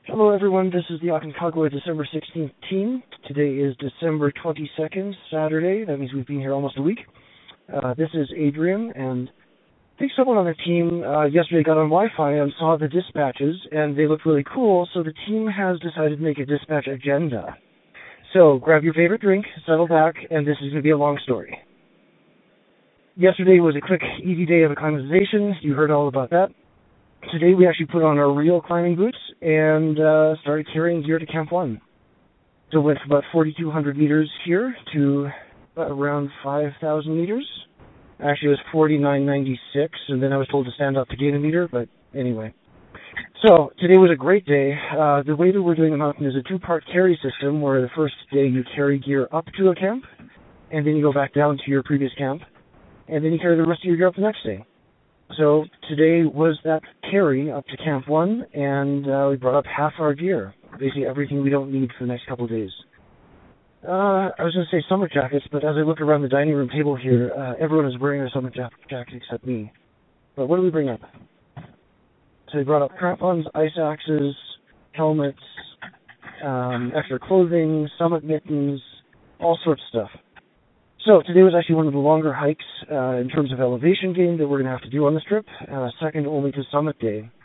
Hello everyone, this is the Aconcagua December 16th team. Today is December 22nd, Saturday. That means we've been here almost a week. This is Adrian, and I think someone on the team yesterday got on Wi-Fi and saw the dispatches, and they looked really cool, so the team has decided to make a dispatch agenda. So grab your favorite drink, settle back, and this is going to be a long story. Yesterday was a quick, easy day of acclimatization. You heard all about that. Today we actually put on our real climbing boots and started carrying gear to Camp 1. So went from about 4,200 meters here to around 5,000 meters. Actually, it was 49.96, and then I was told to stand up to gain a meter, but anyway. So today was a great day. The way that we're doing the mountain is a two-part carry system, where the first day you carry gear up to a camp, and then you go back down to your previous camp, and then you carry the rest of your gear up the next day. So today was that carry up to Camp 1, and we brought up half our gear, basically everything we don't need for the next couple of days. I was going to say summer jackets, but as I look around the dining room table here, everyone is wearing a summer jacket except me. But what did we bring up? So we brought up crampons, ice axes, helmets, extra clothing, summit mittens, all sorts of stuff. So today was actually one of the longer hikes in terms of elevation gain that we're going to have to do on this trip, second only to Summit Day.